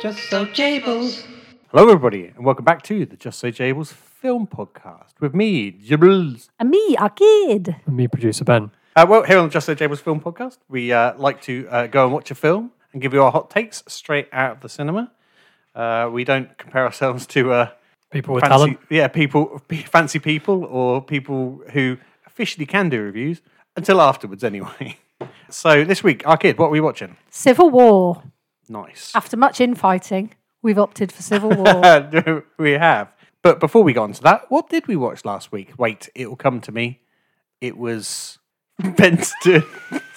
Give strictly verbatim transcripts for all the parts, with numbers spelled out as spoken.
Just So Jables. Hello, everybody, and welcome back to the Just So Jables film podcast with me, Jables. And me, Arcade. And me, producer Ben. Uh, well, here on the Just So Jables film podcast, we uh, like to uh, go and watch a film and give you our hot takes straight out of the cinema. Uh, we don't compare ourselves to uh, People with fancy, talent. yeah, people, fancy people, or people who officially can do reviews until afterwards, anyway. So this week, Arcade, what are we watching? Civil War. Nice. After much infighting, we've opted for Civil War. We have. But before we got on to that, what did we watch last week? Wait, it will come to me. It was Benston.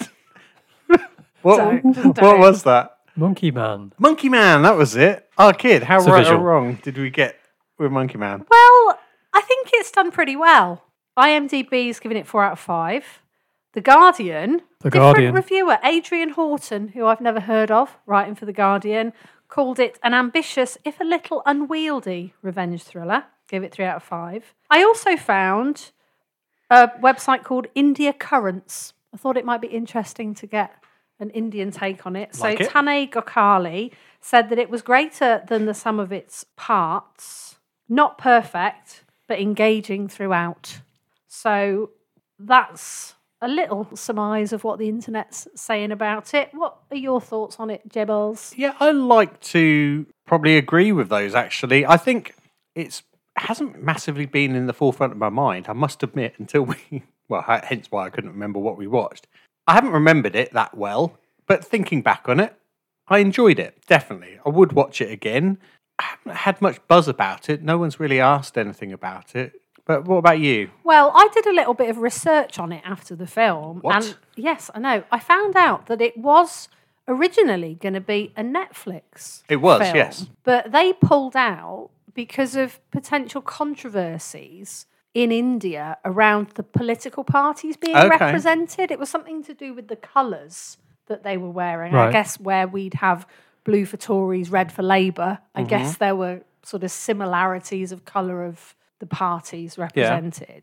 what Don't, what don't. was that? Monkey Man. Monkey Man, that was it. Our kid, how It's a right or visual. wrong did we get with Monkey Man? Well, I think it's done pretty well. IMDb's giving it four out of five. The Guardian, The different Guardian. reviewer, Adrian Horton, who I've never heard of, writing for The Guardian, called it an ambitious, if a little unwieldy, revenge thriller. Gave it three out of five. I also found a website called India Currents. I thought it might be interesting to get an Indian take on it. Like so it. Tanay Gokhale said that it was greater than the sum of its parts. Not perfect, but engaging throughout. So that's a little surmise of what the internet's saying about it. What are your thoughts on it, Jebbles? Yeah, I like to probably agree with those, actually. I think it's hasn't massively been in the forefront of my mind, I must admit, until we... Well, hence why I couldn't remember what we watched. I haven't remembered it that well, but thinking back on it, I enjoyed it, definitely. I would watch it again. I haven't had much buzz about it. No one's really asked anything about it. But what about you? Well, I did a little bit of research on it after the film. What? And yes, I know. I found out that it was originally going to be a Netflix It was, film, yes. But they pulled out because of potential controversies in India around the political parties being Okay. represented. It was something to do with the colours that they were wearing. I Right. guess where we'd have blue for Tories, red for Labour, I Mm-hmm. guess there were sort of similarities of colour of the parties represented.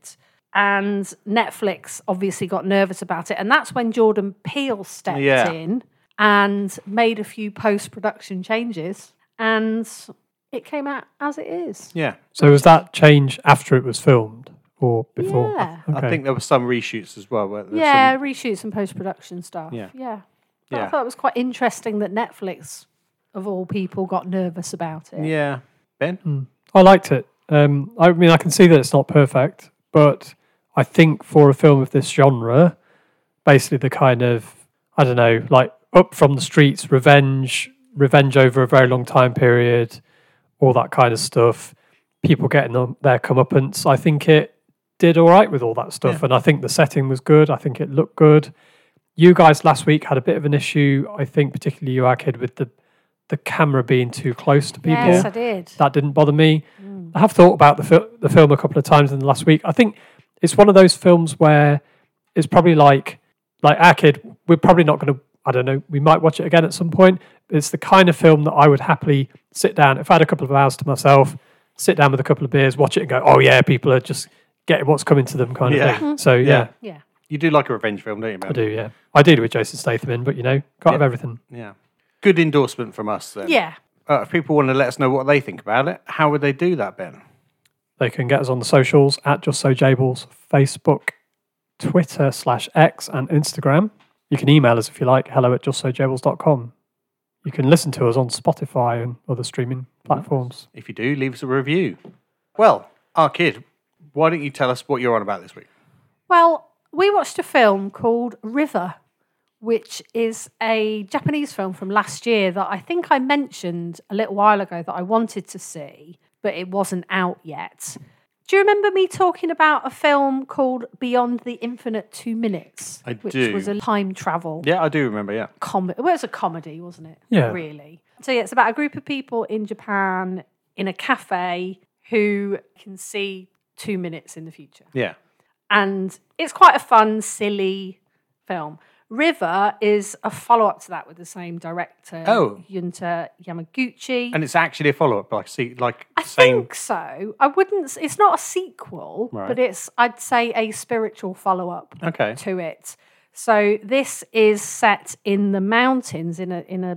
And Netflix obviously got nervous about it. And that's when Jordan Peele stepped Yeah. in and made a few post-production changes. And it came out as it is. Yeah. So was that change after it was filmed or before? Yeah. I think there were some reshoots as well. weren't there? Yeah, Some- reshoots and post-production stuff. Yeah. Yeah. But Yeah. I thought it was quite interesting that Netflix, of all people, got nervous about it. yeah. Ben? I liked it. Um, I mean, I can see that it's not perfect, but I think for a film of this genre, basically the kind of, I don't know, like up from the streets, revenge, revenge over a very long time period, all that kind of stuff, people getting them, their comeuppance, I think it did all right with all that stuff. Yeah. And I think the setting was good. I think it looked good. You guys last week had a bit of an issue, I think, particularly you, our kid, with the the camera being too close to people. Yes, I did. That didn't bother me. I have thought about the, fil- the film a couple of times in the last week. I think it's one of those films where it's probably like, like our kid, we're probably not going to, I don't know, we might watch it again at some point. It's the kind of film that I would happily sit down, if I had a couple of hours to myself, sit down with a couple of beers, watch it and go, oh yeah, people are just getting what's coming to them kind Yeah. of thing. So yeah, Yeah. You do like a revenge film, don't you, Ben? I do, yeah. I did with Jason Statham in, but you know, can't have Yeah. everything. Yeah. Good endorsement from us, then. Yeah. Uh, if people want to let us know what they think about it, how would they do that, Ben? They can get us on the socials at Just So Jables, Facebook, Twitter slash X and Instagram. You can email us if you like, hello at just so jables dot com. You can listen to us on Spotify and other streaming platforms. If you do, leave us a review. Well, our kid, why don't you tell us what you're on about this week? Well, we watched a film called River, which is a Japanese film from last year that I think I mentioned a little while ago that I wanted to see, but it wasn't out yet. Do you remember me talking about a film called Beyond the Infinite Two Minutes? I which do. was a time travel Yeah, I do remember, yeah. comedy. Well, it was a comedy, wasn't it? Yeah. Really. So yeah, it's about a group of people in Japan in a cafe who can see two minutes in the future. Yeah. And it's quite a fun, silly film. River is a follow-up to that with the same director, Oh. Yunta Yamaguchi. And it's actually a follow-up, like, see, like, I same... think so. I wouldn't. It's not a sequel, Right. but it's, I'd say, a spiritual follow-up Okay. to it. So this is set in the mountains in a in a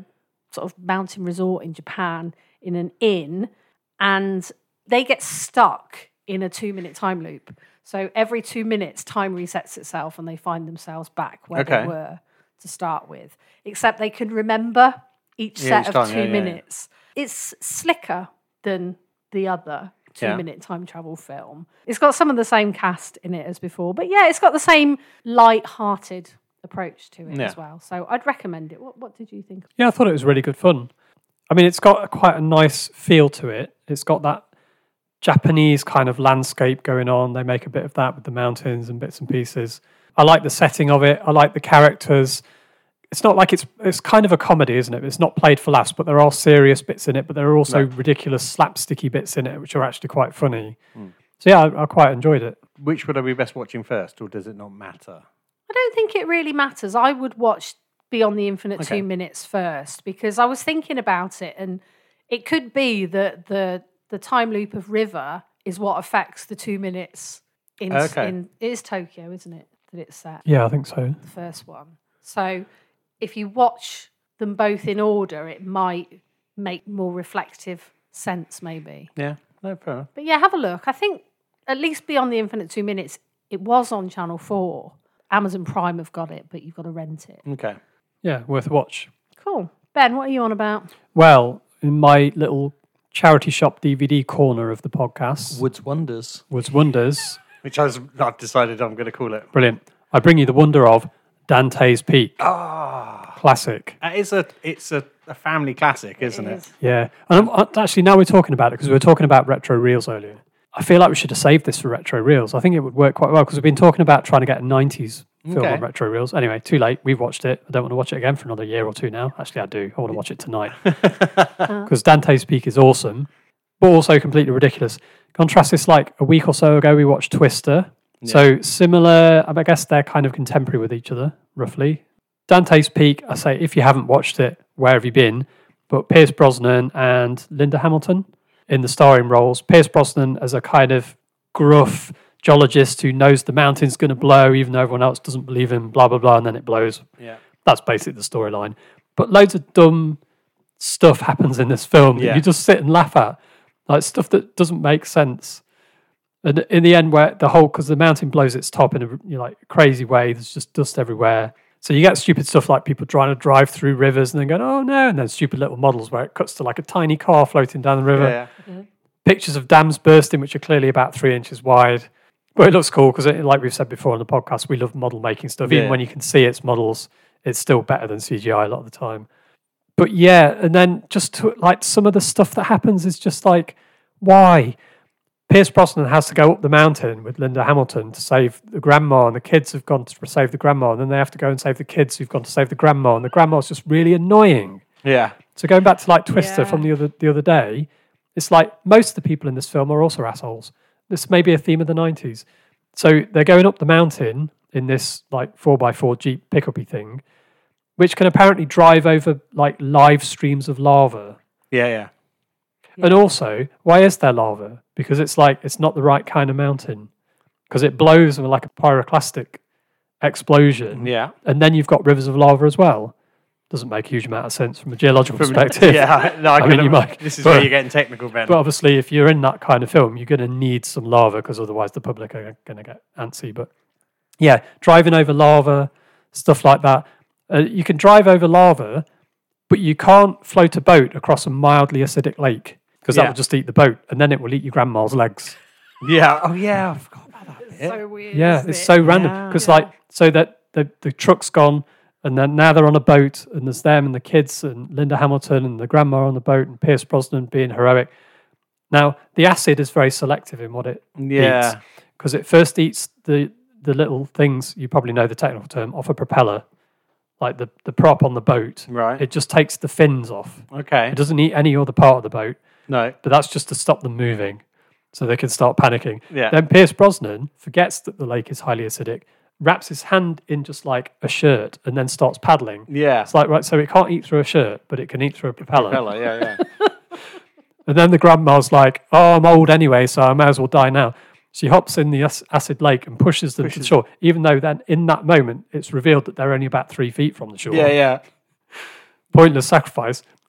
sort of mountain resort in Japan in an inn, and they get stuck in a two-minute time loop. So every two minutes, time resets itself, and they find themselves back where Okay. they were to start with. Except they can remember each Yeah, set each of time, two yeah, yeah, yeah. minutes. It's slicker than the other Yeah. two-minute time travel film. It's got some of the same cast in it as before, but yeah, it's got the same light-hearted approach to it Yeah. as well. So I'd recommend it. What What did you think? Yeah, I thought it was really good fun. I mean, it's got a, quite a nice feel to it. It's got that Japanese kind of landscape going on. They make a bit of that with the mountains and bits and pieces. I like the setting of it. I like the characters. It's not like it's it's kind of a comedy, isn't it? It's not played for laughs, but there are serious bits in it. But there are also No. ridiculous slapsticky bits in it, which are actually quite funny. So yeah, I, I quite enjoyed it. Which would I be best watching first, or does it not matter? I don't think it really matters. I would watch Beyond the Infinite Okay. Two Minutes first, because I was thinking about it, and it could be that the the time loop of River is what affects the two minutes in, Okay. in it is Tokyo, isn't it? That it's set, Yeah, I think so. the first one. So if you watch them both in order, it might make more reflective sense, maybe. Yeah, no, fair enough. But yeah, have a look. I think at least Beyond the Infinite Two Minutes, it was on Channel four. Amazon Prime have got it, but you've got to rent it. Okay. Yeah, worth a watch. Cool. Ben, what are you on about? Well, in my little charity shop D V D corner of the podcast, Woods Wonders. Woods Wonders, Which I was, I've decided I'm going to call it. brilliant. I bring you the wonder of Dante's Peak. Ah, Classic. it is a, it's a, a family classic, isn't it? is. Yeah. And I'm, uh, actually, now we're talking about it because we were talking about retro reels earlier. I feel like we should have saved this for retro reels. I think it would work quite well because we've been talking about trying to get a nineties film Okay. on retro reels. Anyway, too late. We've watched it. I don't want to watch it again for another year or two now. Actually, I do. I want to watch it tonight because Dante's Peak is awesome, but also completely ridiculous. Contrast this, like a week or so ago, we watched Twister. So similar, I guess they're kind of contemporary with each other, roughly. Dante's Peak, I say, if you haven't watched it, where have you been? But Pierce Brosnan and Linda Hamilton in the starring roles. Pierce Brosnan as a kind of gruff geologist who knows the mountain's going to blow, even though everyone else doesn't believe him, blah, blah, blah, and then it blows. Yeah. That's basically the storyline. But loads of dumb stuff happens in this film that Yeah. you just sit and laugh at. Like stuff that doesn't make sense. And in the end, where the whole, because the mountain blows its top in a you know, like crazy way, there's just dust everywhere. So you get stupid stuff like people trying to drive through rivers and then going, oh no, and then stupid little models where it cuts to like a tiny car floating down the river. Yeah, yeah. Pictures of dams bursting, which are clearly about three inches wide. But it looks cool because, like we've said before on the podcast, we love model making stuff. Even Yeah. when you can see its models, it's still better than C G I a lot of the time. But yeah, and then just to, like some of the stuff that happens is just like, why? Pierce Brosnan has to go up the mountain with Linda Hamilton to save the grandma, and the kids have gone to save the grandma, and then they have to go and save the kids who've gone to save the grandma, and the grandma's just really annoying. Yeah. So going back to like Twister Yeah. from the other the other day, it's like most of the people in this film are also assholes. This may be a theme of the nineties. So they're going up the mountain in this like four by four Jeep pickupy thing, which can apparently drive over like live streams of lava. Yeah, yeah. And also, why is there lava? Because it's like it's not the right kind of mountain. Because it blows with like a pyroclastic explosion. Yeah. And then you've got rivers of lava as well. Doesn't make a huge amount of sense from a geological perspective. Yeah, no, I, I mean, couldn't- you might- This is but- where you're getting technical, Ben. But obviously, if you're in that kind of film, you're going to need some lava because otherwise the public are going to get antsy. But yeah, driving over lava, stuff like that. Uh, you can drive over lava, but you can't float a boat across a mildly acidic lake because that Yeah. will just eat the boat and then it will eat your grandma's legs. yeah. Oh, yeah. I forgot about that bit. So weird. Yeah, isn't it's it? so random Yeah. because Yeah. like so that the the truck's gone and then now they're on a boat and there's them and the kids and Linda Hamilton and the grandma on the boat and Pierce Brosnan being heroic. Now the acid is very selective in what it Yeah. eats because it first eats the the little things, you probably know the technical term, off a propeller, like the the prop on the boat. Right. It just takes the fins off. Okay. It doesn't eat any other part of the boat, No. but that's just to stop them moving so they can start panicking. Yeah. Then Pierce Brosnan forgets that the lake is highly acidic, wraps his hand in just like a shirt and then starts paddling. Yeah. It's like, right, so it can't eat through a shirt, but it can eat through a propeller. Propeller, yeah, yeah. And then the grandma's like, oh, I'm old anyway, so I may as well die now. She hops in the ac- acid lake and pushes them to the Pushes- shore, even though then in that moment it's revealed that they're only about three feet from the shore. yeah, yeah. Pointless sacrifice.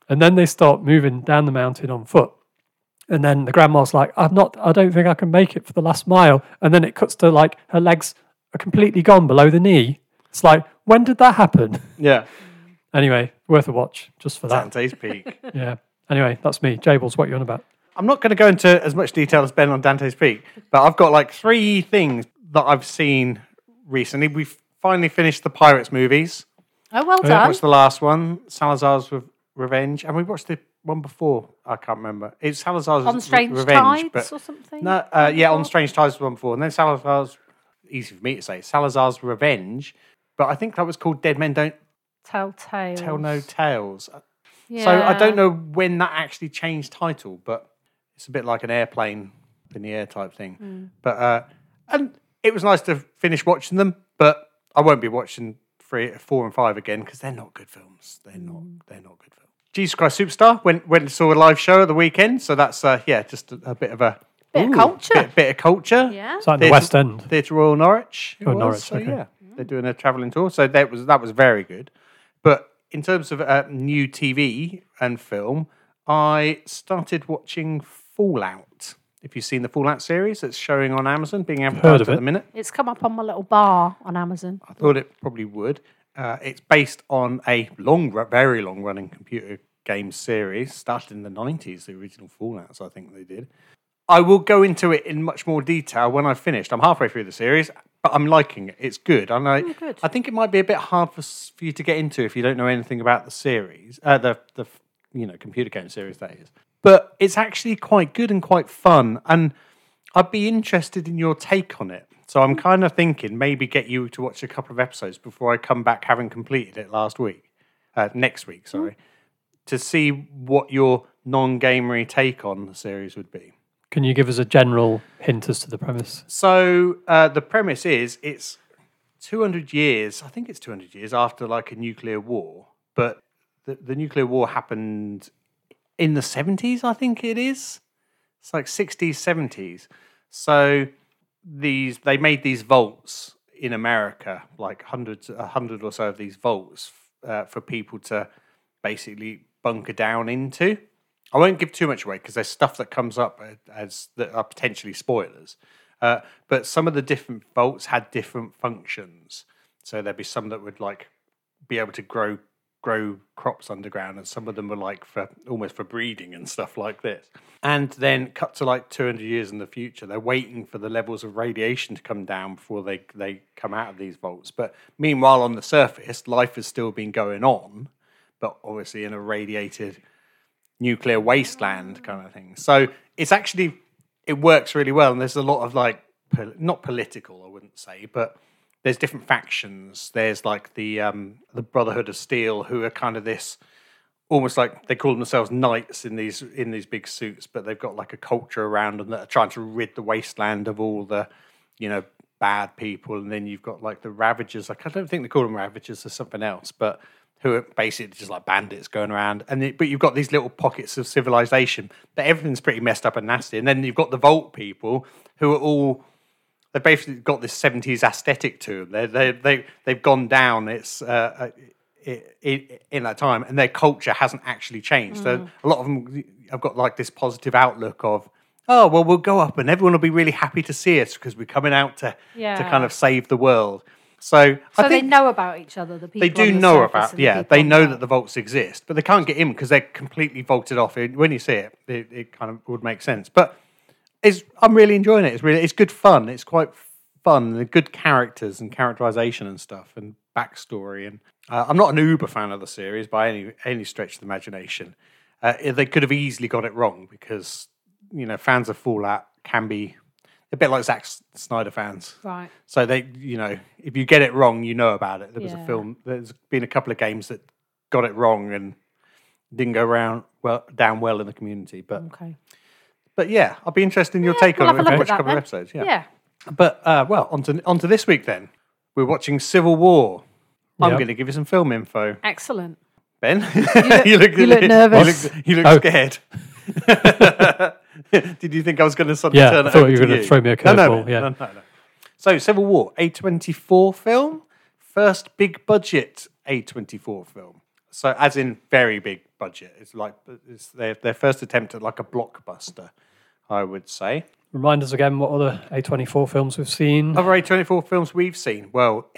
And then they start moving down the mountain on foot. And then the grandma's like, I'm not, I don't think I can make it for the last mile. And then it cuts to like her legs are completely gone below the knee. It's like, when did that happen? Yeah. Anyway, worth a watch just for that. Dante's Peak. Yeah. Anyway, that's me. Jables, what are you on about? I'm not going to go into as much detail as Ben on Dante's Peak, but I've got like three things that I've seen recently. We've finally finished the Pirates movies. Oh, well We done. watched the last one, Salazar's Re- Revenge, and we watched the one before. I can't remember. It's Salazar's On Strange Re- Revenge, Tides but or something? no, uh, yeah, on Strange Tides was the one before, and then Salazar's. Easy for me to say, Salazar's Revenge, but I think that was called Dead Men Don't Telltale. Tell No Tales. Yeah. So I don't know when that actually changed title, but it's a bit like an airplane in the air type thing. Mm. But uh, and it was nice to finish watching them, but I won't be watching three, four, and five again because they're not good films. They're not. They're not good films. Jesus Christ Superstar went went and saw a live show at the weekend, so that's uh, yeah, just a, a bit of a Bit of culture. bit, bit of culture. Yeah. It's like the Theatre- West End. Theatre Royal Norwich. it Oh, was, Norwich, So, okay. yeah, they're doing a travelling tour. So that was that was very good. But in terms of uh, new T V and film, I started watching Fallout. If you've seen the Fallout series, it's showing on Amazon, being Heard advertised of at it. the minute. It's come up on my little bar on Amazon. I thought it probably would. Uh, it's based on a long, very long-running computer game series, started in the nineties. The original Fallouts, I think they did. I will go into it in much more detail when I've finished. I'm halfway through the series, but I'm liking it. It's good. And I, Oh, good. I think it might be a bit hard for, s- for you to get into if you don't know anything about the series, uh, the the you know computer game series that is. But it's actually quite good and quite fun, and I'd be interested in your take on it. So I'm kind of thinking maybe get you to watch a couple of episodes before I come back, having completed it last week, uh, next week, sorry, to see what your non-gamery take on the series would be. Can you give us a general hint as to the premise? So uh, the premise is it's two hundred years, I think it's two hundred years after like a nuclear war, but the, the nuclear war happened in the seventies, I think it is. It's like sixties, seventies. So these they made these vaults in America, like hundreds, a hundred or so of these vaults uh, for people to basically bunker down into. I won't give too much away because there's stuff that comes up as that are potentially spoilers. Uh, but some of the different vaults had different functions. So there'd be some that would like be able to grow grow crops underground, and some of them were like for almost for breeding and stuff like this. And then cut to like two hundred years in the future, they're waiting for the levels of radiation to come down before they they come out of these vaults. But meanwhile, on the surface, life has still been going on, but obviously in a radiated nuclear wasteland kind of thing. So it's actually, it works really well. And there's a lot of like, pol- not political, I wouldn't say, but there's different factions. There's like the um, the Brotherhood of Steel, who are kind of this, almost like they call themselves knights in these in these big suits, but they've got like a culture around them that are trying to rid the wasteland of all the, you know, bad people. And then you've got like the Ravagers. Like I don't think they call them Ravagers, or something else, but who are basically just like bandits going around. And it, but you've got these little pockets of civilization, but everything's pretty messed up and nasty. And then you've got the Vault people, who are all, they've basically got this seventies aesthetic to them. They they they they've gone down. It's uh, it, it, in that time, and their culture hasn't actually changed. Mm. So a lot of them have got like this positive outlook of, oh well, we'll go up, and everyone will be really happy to see us because we're coming out to Yeah. to kind of save the world. So, So I they think know about each other, the people. they do on the know surface about, and the yeah, people they on know the- that the vaults exist, but they can't get in because they're completely vaulted off. It- When you see it, it, it kind of would make sense. But it's, I'm really enjoying it. It's really, it's good fun. It's quite fun. They're good characters and characterization and stuff and backstory. And uh, I'm not an uber fan of the series by any any stretch of the imagination. Uh, they could have easily got it wrong because, you know, fans of Fallout can be a bit like Zack Snyder fans. Right. So they, you know, if you get it wrong, you know about it. There was Yeah. a film. There's been a couple of games that got it wrong and didn't go around well down well in the community. But Okay. but yeah, I'll be interested in your Yeah, take we'll on have it. a If look you at watch a that couple of then. episodes. Yeah. Yeah. But uh, well, on to on to this week then. We're watching Civil War. I'm Yep. going to give you some film info. Excellent. Ben, look- you look nervous. You look, you look Oh. scared. Did you think I was going to sort of Yeah, turn I it thought over you were to gonna throw me a No, no, curveball, no, yeah. no, no, no. So, Civil War, A twenty-four film, first big budget A twenty-four film. So, as in very big budget. It's like it's their their first attempt at like a blockbuster, I would say. Remind us again what other A twenty-four films we've seen. Other A twenty-four films we've seen. Well,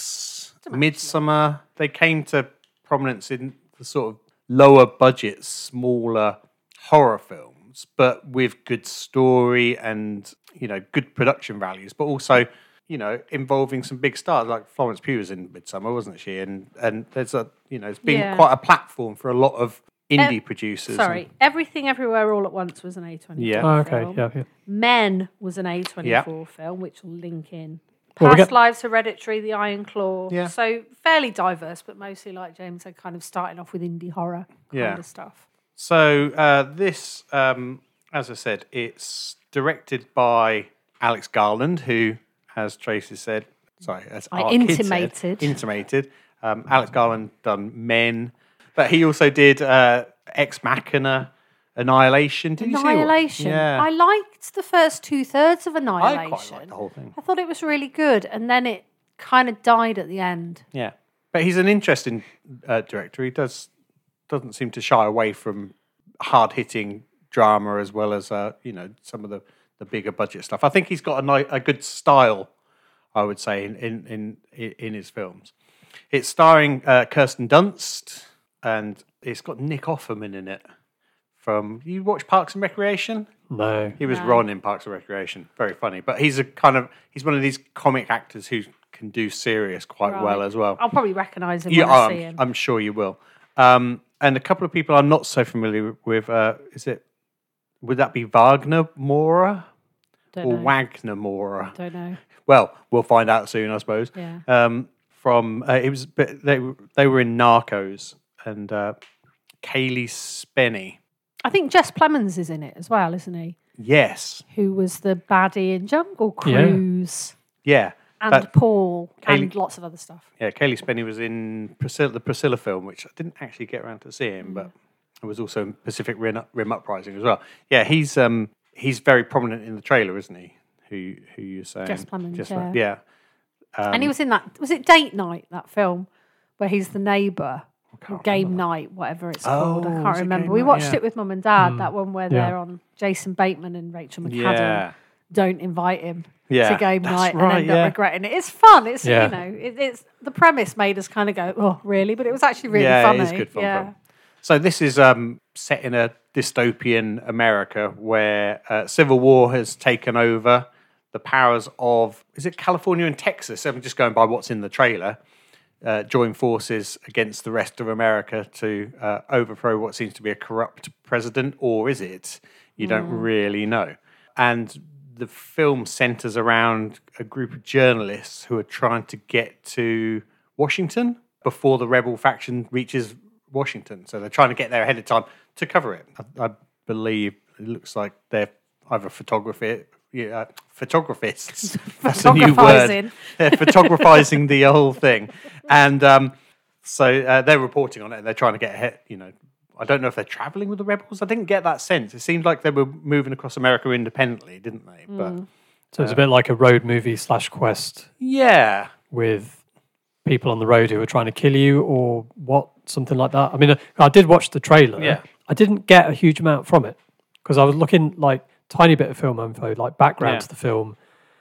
X, Midsummer, they came to prominence in the sort of lower budget, smaller horror films, but with good story and, you know, good production values, but also, you know, involving some big stars like Florence Pugh was in Midsummer, wasn't she? And and there's a, you know, it's been Yeah. quite a platform for a lot of indie Eh, producers. Sorry, and- Everything Everywhere All at Once was an A twenty-four Yeah. Oh, okay, film. yeah, yeah. Men was an A twenty-four film, which will link in. Well, we Past get- Lives, Hereditary, The Iron Claw. Yeah. So fairly diverse, but mostly, like James said, kind of starting off with indie horror kind Yeah. of stuff. So uh, this, um, as I said, it's directed by Alex Garland, who, as Tracy said, sorry, as I our kid said, intimated. intimated. Um, Alex Garland done Men, but he also did uh, Ex Machina, Annihilation. Did you see? Annihilation. Yeah, I liked the first two thirds of I Annihilation. quite like the whole thing. I thought it was really good, and then it kind of died at the end. Yeah, but he's an interesting uh, director. He does doesn't seem to shy away from hard hitting drama as well as uh, you know some of the, the bigger budget stuff. I think he's got a, ni- a good style, I would say, in in in, in his films. It's starring uh, Kirsten Dunst, and it's got Nick Offerman in it. From you watch Parks and Recreation? No. He was No. Ron in Parks and Recreation. Very funny, but he's a kind of he's one of these comic actors who can do serious quite Right. well as well. I'll probably recognise him Yeah, when I I'm, see him. I'm sure you will. Um, and a couple of people I'm not so familiar with. Uh, is it? Would that be Wagner Mora Don't or know. Wagner Mora? Don't know. Well, we'll find out soon, I suppose. Yeah. Um, from uh, it was, but they they were in Narcos, and uh, Kaylee Spenny. I think Jess Plemons is in it as well, isn't he? Yes, Who was the baddie in Jungle Yeah. Cruise yeah, and that- Paul Kaylee- and lots of other stuff. yeah. Kaylee Spenny was in Priscilla, the Priscilla film, which I didn't actually get around to seeing, but it was also in Pacific Rim, Rim Uprising as well. Yeah, he's um he's very prominent in the trailer, isn't he? Who who you're saying? Jess Plemons, Jess yeah. Plemons, yeah. Um, and he was in that, was it Date Night, that film, where he's the neighbour? Or can't Game Night, whatever it's called. I Oh, can't was it remember. Game We Night? watched Yeah. it with Mum and Dad, that one where Yeah. they're on Jason Bateman and Rachel McAdam. Yeah. Don't invite him Yeah, to Game that's Night right, and end yeah. up regretting it. It's fun. It's, Yeah. you know, it, it's the premise made us kind of go, oh, really? But it was actually really yeah, funny. it is good fun. yeah. film. So this is um, set in a dystopian America where uh, civil war has taken over the powers of, is it California and Texas? I'm just going by what's in the trailer. Uh, join forces against the rest of America to uh, overthrow what seems to be a corrupt president, or is it? You don't really know. And the film centers around a group of journalists who are trying to get to Washington before the rebel faction reaches Washington. So they're trying to get there ahead of time to cover it. I, I believe it looks like they're either photography, yeah, photographists. That's a new word. Photographizing. They're photographizing the whole thing. And um, so uh, they're reporting on it and they're trying to get ahead, you know. I don't know if they're traveling with the rebels. I didn't get that sense. It seemed like they were moving across America independently, didn't they? But So it's a bit like a road movie slash quest yeah, with people on the road who are trying to kill you or what, something like that. I mean, I did watch the trailer. Yeah. I didn't get a huge amount from it because I was looking like tiny bit of film info, like background Yeah. to the film.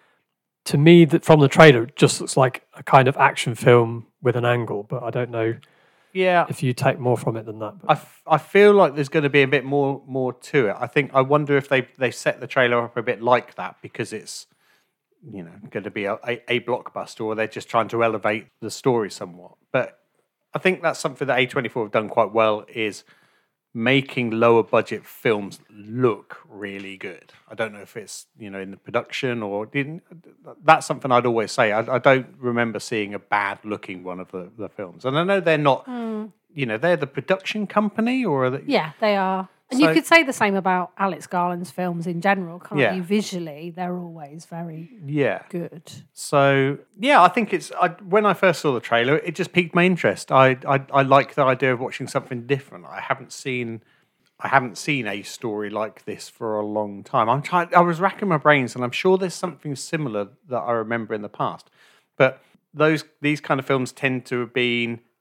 To me, that from the trailer, it just looks like a kind of action film with an angle, but I don't know yeah. if you take more from it than that. But I, f- I feel like there's going to be a bit more more to it. I think I wonder if they they set the trailer up a bit like that because it's you know going to be a, a, a blockbuster, or they're just trying to elevate the story somewhat. But I think that's something that A twenty-four have done quite well, is making lower budget films look really good. I don't know if it's you know in the production or in, that's something I'd always say. I, I don't remember seeing a bad looking one of the, the films, and I know they're not. You know, they're the production company, or are they, Yeah, they are. And So- you could say the same about Alex Garland's films in general, can't Yeah. you? Visually, they're always very yeah. good. So yeah, I think it's. I, when I first saw the trailer, it just piqued my interest. I, I I like the idea of watching something different. I haven't seen, I haven't seen a story like this for a long time. I'm trying. I was racking my brains, and I'm sure there's something similar that I remember in the past. But those these kind of films tend to have been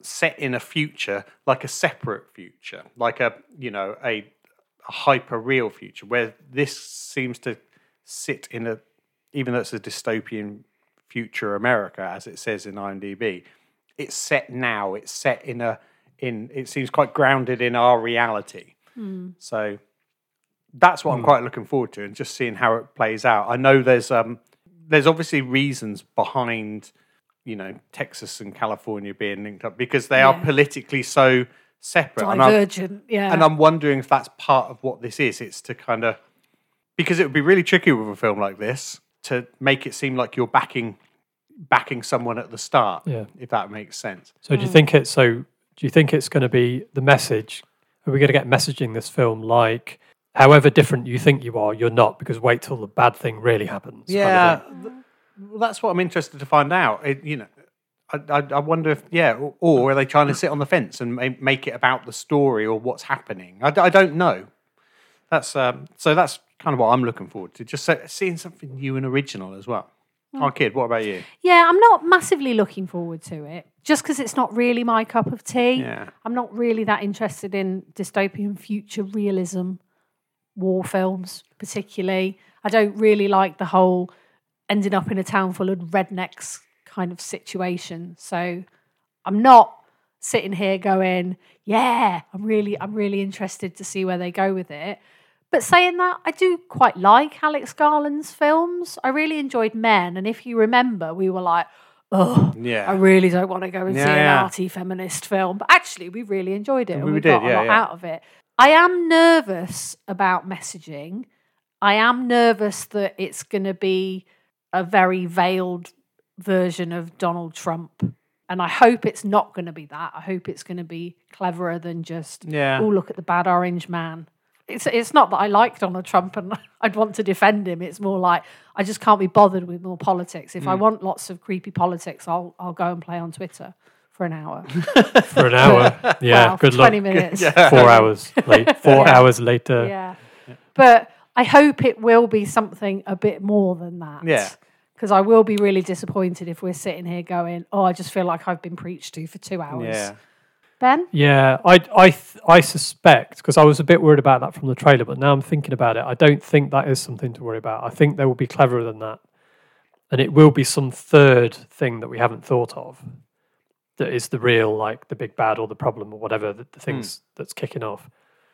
set in a future, like a separate future, like a you know a, a hyper real future, where this seems to sit in a, even though it's a dystopian future America, as it says in IMDb, it's set now. It's set in a in. It seems quite grounded in our reality. Mm. So that's what mm. I'm quite looking forward to, and just seeing how it plays out. I know there's um there's obviously reasons behind, you know, Texas and California being linked up because they yeah. are politically so separate. Divergent, and yeah. And I'm wondering if that's part of what this is. It's to kind of, because it would be really tricky with a film like this to make it seem like you're backing backing someone at the start, yeah. if that makes sense. So do you think it's so? Do you think it's going to be the message? Are we going to get messaging this film like, however different you think you are, you're not, because wait till the bad thing really happens? Yeah, kind of well, that's what I'm interested to find out. It, you know, I, I, I wonder if, yeah, or, or are they trying to sit on the fence and ma- make it about the story or what's happening? I, I don't know. That's um, so that's kind of what I'm looking forward to, just seeing something new and original as well. Oh, kid, what about you? Yeah, I'm not massively looking forward to it, just because it's not really my cup of tea. Yeah. I'm not really that interested in dystopian future realism war films, particularly. I don't really like the whole ending up in a town full of rednecks kind of situation. So I'm not sitting here going, yeah, I'm really, I'm really interested to see where they go with it. But saying that, I do quite like Alex Garland's films. I really enjoyed Men, and if you remember, we were like, oh, yeah. I really don't want to go and yeah, see an yeah. arty feminist film. But actually, we really enjoyed it, and we, we, we got did, a yeah, lot yeah. out of it. I am nervous about messaging. I am nervous that it's going to be a very veiled version of Donald Trump. And I hope it's not going to be that. I hope it's going to be cleverer than just, yeah. oh, look at the bad orange man. It's it's not that I like Donald Trump and I'd want to defend him. It's more like I just can't be bothered with more politics. If mm. I want lots of creepy politics, I'll I'll go and play on Twitter for an hour. For an hour, yeah, well, good for luck. Twenty minutes, yeah. Four hours late. Four yeah. hours later. Yeah, but I hope it will be something a bit more than that. Yeah. Because I will be really disappointed if we're sitting here going, oh, I just feel like I've been preached to for two hours. Yeah. Ben? Yeah, I, I, th- I suspect, because I was a bit worried about that from the trailer, but now I'm thinking about it, I don't think that is something to worry about. I think they will be cleverer than that. And it will be some third thing that we haven't thought of that is the real, like, the big bad or the problem or whatever, the, the things mm. that's kicking off.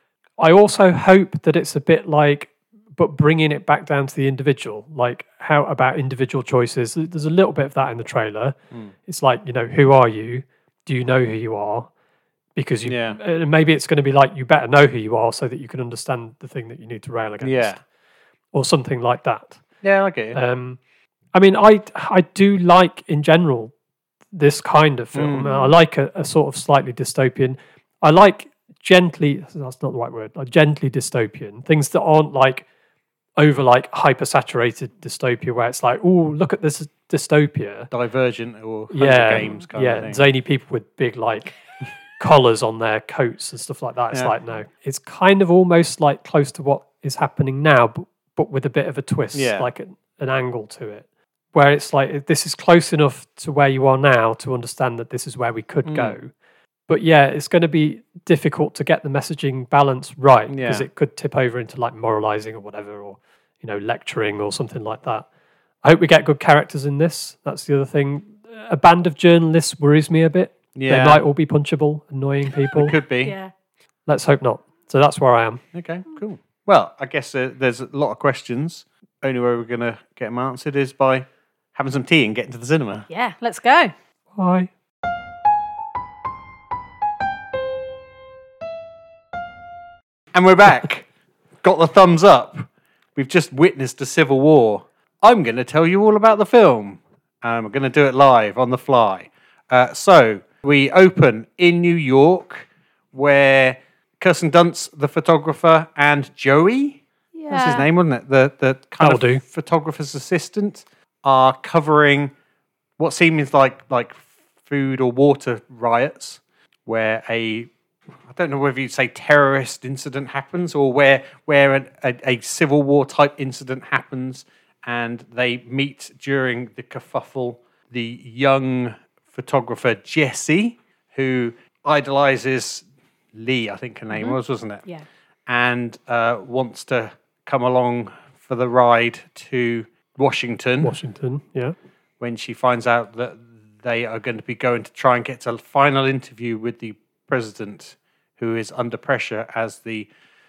I also hope that it's a bit like, but bringing it back down to the individual, like how about individual choices. There's a little bit of that in the trailer. Mm. It's like, you know, who are you? Do you know who you are? Because you, yeah. uh, maybe it's going to be like, you better know who you are so that you can understand the thing that you need to rail against. Yeah. Or something like that. Yeah, I get it. Um, I mean, I, I do like, in general, this kind of film. Mm. I like a, a sort of slightly dystopian. I like gently, that's not the right word, like gently dystopian. Things that aren't like over like hyper-saturated dystopia where it's like, oh, look at this dystopia. Divergent or yeah, Games kind yeah, of thing. zany people with big like collars on their coats and stuff like that. It's yeah. like, no. It's kind of almost like close to what is happening now, but, but with a bit of a twist, yeah. like an, an angle to it. Where it's like, this is close enough to where you are now to understand that this is where we could mm. go. But yeah, it's going to be difficult to get the messaging balance right because yeah. it could tip over into like moralizing or whatever, or, you know, lecturing or something like that. I hope we get good characters in this. That's the other thing. A band of journalists worries me a bit. Yeah. They might all be punchable, annoying people. It could be. Yeah. Let's hope not. So that's where I am. Okay, cool. Well, I guess uh, there's a lot of questions. Only way we're going to get them answered is by having some tea and getting to the cinema. Yeah, let's go. Bye. And we're back. Got the thumbs up. We've just witnessed a civil war. I'm going to tell you all about the film. Um, I'm going to do it live on the fly. Uh, so, we open in New York where Kirsten Dunst, the photographer, and Joey, Yeah. that's his name, wasn't it? The, the kind That'll of do. photographer's assistant are covering what seems like, like food or water riots where a I don't know whether you'd say terrorist incident happens or where where a, a, a civil war type incident happens, and they meet during the kerfuffle the young photographer Jesse, who idolizes Lee, I think her name Mm-hmm. was, wasn't it? Yeah. And uh, wants to come along for the ride to Washington Washington, yeah. when she finds out that they are going to be going to try and get a final interview with the president, who is under pressure as the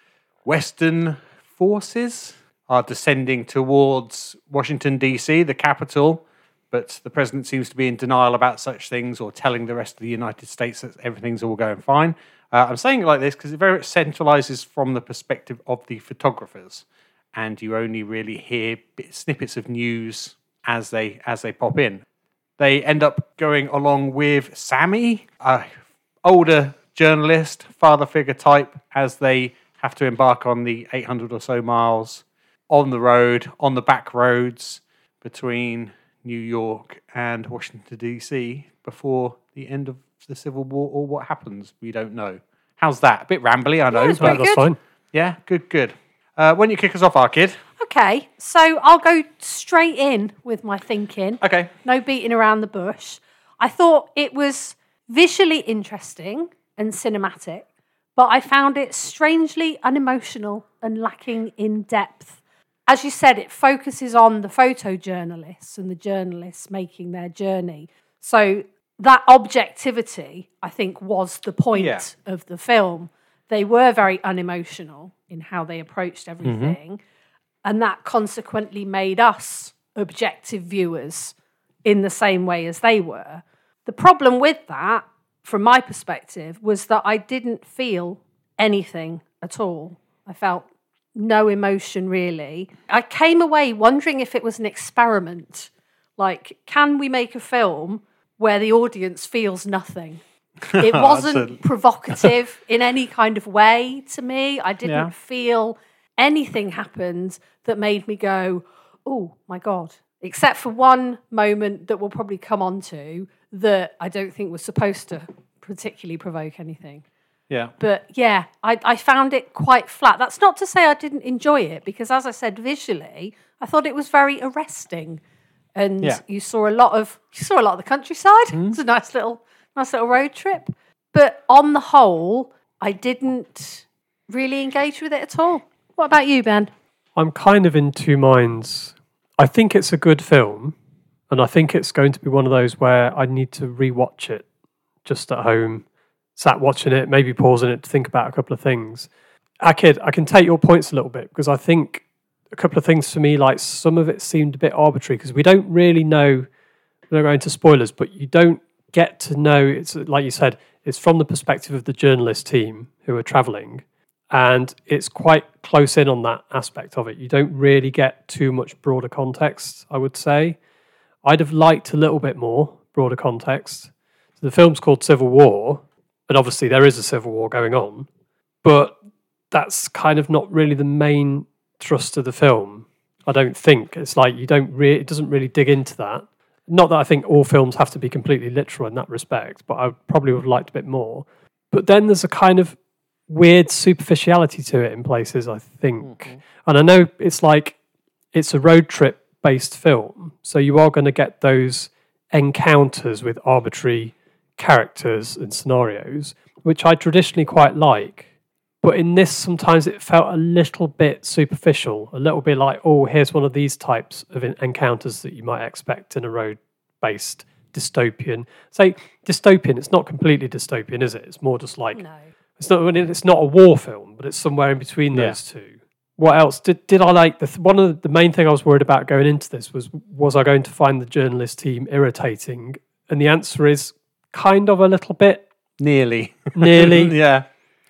Western forces are descending towards Washington, D C, the capital, but the president seems to be in denial about such things or telling the rest of the United States that everything's all going fine. Uh, I'm saying it like this because it very much centralizes from the perspective of the photographers, and you only really hear bit, snippets of news as they as they pop in. They end up going along with Sammy, a older journalist, father figure type, as they have to embark on the eight hundred or so miles on the road, on the back roads between New York and Washington, D C before the end of the Civil War, or what happens, we don't know. How's that? A bit rambly, I know. it's but pretty That's good. fine. yeah, good, good. Uh, when you kick us off, our kid. Okay, so I'll go straight in with my thinking. Okay. No beating around the bush. I thought it was visually interesting and cinematic, but I found it strangely unemotional and lacking in depth. As you said, it focuses on the photojournalists and the journalists making their journey. So that objectivity, I think, was the point Yeah. of the film. They were very unemotional in how they approached everything. Mm-hmm. And that consequently made us objective viewers in the same way as they were. The problem with that, from my perspective, was that I didn't feel anything at all. I felt no emotion, really. I came away wondering if it was an experiment. Like, can we make a film where the audience feels nothing? It wasn't Absolutely. provocative in any kind of way to me. I didn't Yeah. feel anything happened that made me go, oh my God. Except for one moment that we'll probably come on to that I don't think was supposed to particularly provoke anything. Yeah. But yeah, I, I found it quite flat. That's not to say I didn't enjoy it, because as I said, visually, I thought it was very arresting. And Yeah. you saw a lot of you saw a lot of the countryside. Mm-hmm. It was a nice little nice little road trip. But on the whole, I didn't really engage with it at all. What about you, Ben? I'm kind of in two minds. I think it's a good film, and I think it's going to be one of those where I need to rewatch it just at home, sat watching it, maybe pausing it to think about a couple of things. Akid, I can take your points a little bit, because I think a couple of things for me, like some of it seemed a bit arbitrary, because we don't really know, we're not going into spoilers, but you don't get to know, it's like you said, it's from the perspective of the journalist team who are travelling. And it's quite close in on that aspect of it. You don't really get too much broader context, I would say. I'd have liked a little bit more broader context. So the film's called Civil War, and obviously there is a civil war going on, but that's kind of not really the main thrust of the film. I don't think. It's like you don't really, it doesn't really dig into that. Not that I think all films have to be completely literal in that respect, but I probably would have liked a bit more. But then there's a kind of weird superficiality to it in places, I think. Mm-hmm. And I know it's like, it's a road trip based film, so you are going to get those encounters with arbitrary characters and scenarios, which I traditionally quite like. But in this, sometimes it felt a little bit superficial, a little bit like, oh, here's one of these types of encounters that you might expect in a road-based dystopian. Say dystopian, it's not completely dystopian, is it? It's more just like, No. it's not it's not a war film, but it's somewhere in between those yeah. two. What else? Did did I like, the th- one of the, the main thing I was worried about going into this was, was I going to find the journalist team irritating? And the answer is kind of a little bit. Nearly. Nearly. Yeah.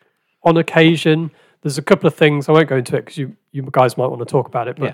On occasion, there's a couple of things, I won't go into it because you, you guys might want to talk about it, but yeah.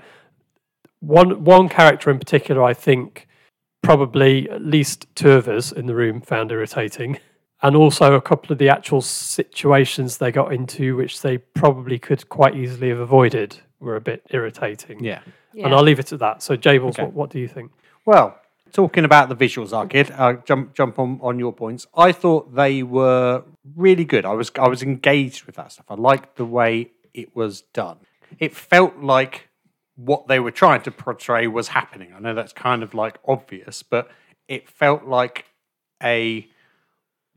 one one character in particular, I think probably at least two of us in the room found irritating, and also a couple of the actual situations they got into, which they probably could quite easily have avoided, were a bit irritating. Yeah. Yeah. And I'll leave it at that. So, Jables, Okay. what, what do you think? Well, talking about the visuals, Arkid, uh, jump jump on, on your points. I thought they were really good. I was I was engaged with that stuff. I liked the way it was done. It felt like what they were trying to portray was happening. I know that's kind of like obvious, but it felt like a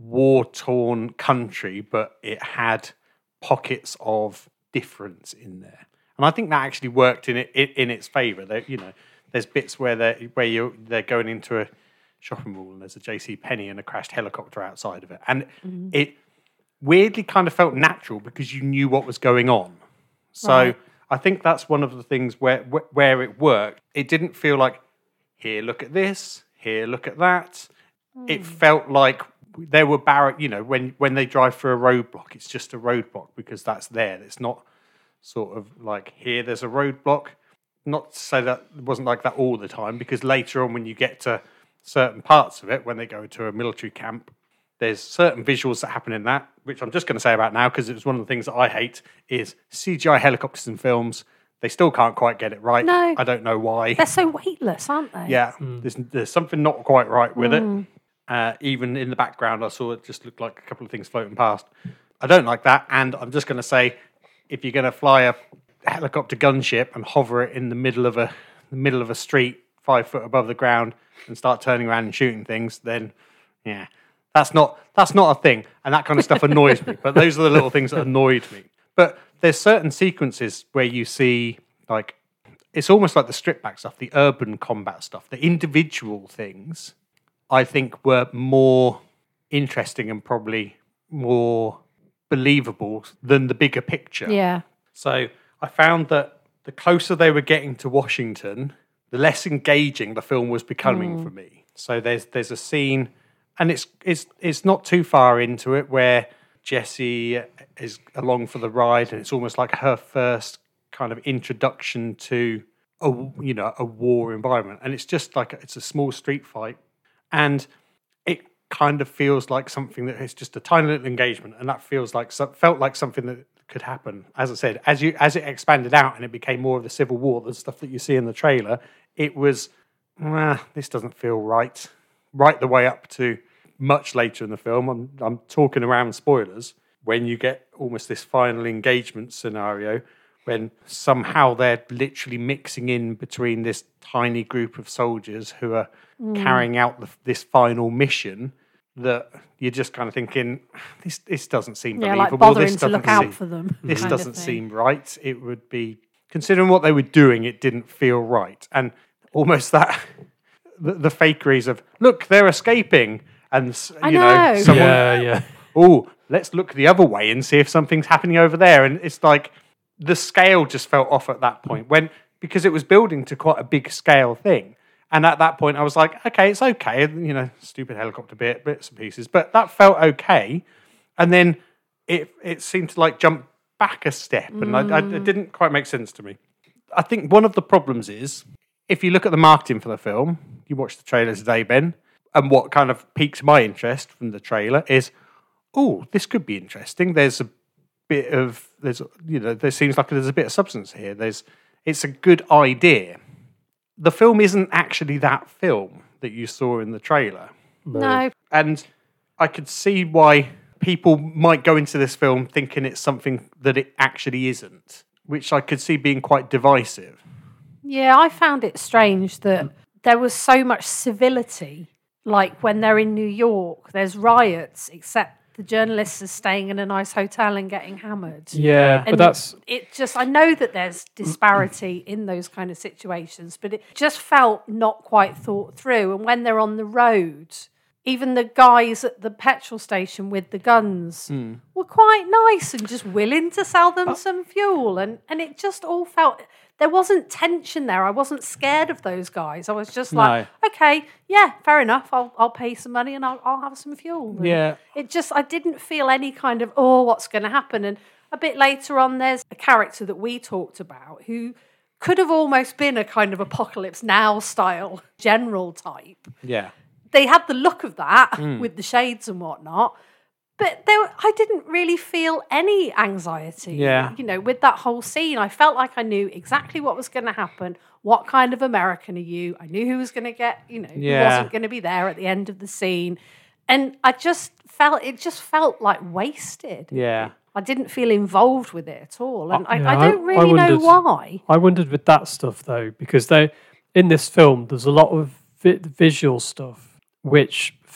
war-torn country, but it had pockets of difference in there. And I think that actually worked in it in, in its favour. There, you know, there's bits where they where you they're going into a shopping mall and there's a J C Penney and a crashed helicopter outside of it, and mm-hmm. it weirdly kind of felt natural because you knew what was going on. So right. I think that's one of the things where where it worked. It didn't feel like, here, look at this, here, look at that. Mm. It felt like there were barrier. You know, when when they drive through a roadblock, it's just a roadblock because that's there. It's not sort of like, here, there's a roadblock. Not to say that it wasn't like that all the time, because later on when you get to certain parts of it, when they go to a military camp, there's certain visuals that happen in that, which I'm just going to say about now because it was one of the things that I hate, is C G I helicopters in films. They still can't quite get it right. No. I don't know why. They're so weightless, aren't they? Yeah, mm. there's, there's something not quite right with mm. it. Uh, even in the background, I saw it just looked like a couple of things floating past. I don't like that, and I'm just going to say, if you're going to fly a helicopter gunship and hover it in the middle of a the middle of a street, five foot above the ground, and start turning around and shooting things, then yeah, that's not that's not a thing, and that kind of stuff annoys me. But those are the little things that annoyed me. But there's certain sequences where you see, like, it's almost like the strip back stuff, the urban combat stuff, the individual things. I think were more interesting and probably more believable than the bigger picture. Yeah. So I found that the closer they were getting to Washington, the less engaging the film was becoming mm. for me. So there's there's a scene, and it's it's it's not too far into it, where Jessie is along for the ride, and it's almost like her first kind of introduction to a you know a war environment, and it's just like it's a small street fight, and it kind of feels like something that is just a tiny little engagement, and that feels like felt like something that could happen. As I said, as you as it expanded out and it became more of the Civil War, the stuff that you see in the trailer, it was, ah, this doesn't feel right. Right the way up to much later in the film. I'm I'm talking around spoilers, when you get almost this final engagement scenario, when somehow they're literally mixing in between this tiny group of soldiers who are mm. carrying out the, this final mission, that you're just kind of thinking, this this doesn't seem yeah, believable. Like bothering this to look out seem, for them. This doesn't seem right. It would be, considering what they were doing, it didn't feel right. And almost that, the, the fakeries of, look, they're escaping. And, you I know, know. someone, yeah, yeah. oh, let's look the other way and see if something's happening over there. And it's like, the scale just felt off at that point, when because it was building to quite a big scale thing. And at that point, I was like, okay, it's okay. You know, stupid helicopter bit, bits and pieces. But that felt okay. And then it it seemed to like jump back a step. And mm. I, I, it didn't quite make sense to me. I think one of the problems is, if you look at the marketing for the film, you watch the trailer today, Ben, and what kind of piqued my interest from the trailer is, oh, this could be interesting. There's a bit of, there's you know, there seems like there's a bit of substance here. There's, it's a good idea. The film isn't actually that film that you saw in the trailer. No. And I could see why people might go into this film thinking it's something that it actually isn't, which I could see being quite divisive. Yeah, I found it strange that there was so much civility. Like when they're in New York, there's riots, except the journalists are staying in a nice hotel and getting hammered. Yeah, and but that's... It just, I know that there's disparity in those kind of situations, but it just felt not quite thought through. And when they're on the road, even the guys at the petrol station with the guns mm. were quite nice and just willing to sell them oh. some fuel. And, and it just all felt... There wasn't tension there. I wasn't scared of those guys. I was just like, no. okay, yeah, fair enough. I'll I'll pay some money and I'll I'll have some fuel. And yeah. It just, I didn't feel any kind of, oh, what's going to happen? And a bit later on, there's a character that we talked about who could have almost been a kind of Apocalypse Now style general type. Yeah. They had the look of that mm. with the shades and whatnot. But there, I didn't really feel any anxiety, yeah. you know, with that whole scene. I felt like I knew exactly what was going to happen. What kind of American are you? I knew who was going to get, you know, yeah. who wasn't going to be there at the end of the scene. And I just felt, it just felt like wasted. Yeah. I didn't feel involved with it at all. And I, yeah, I don't really I wondered, know why. I wondered with that stuff, though, because they in this film, there's a lot of vi- visual stuff which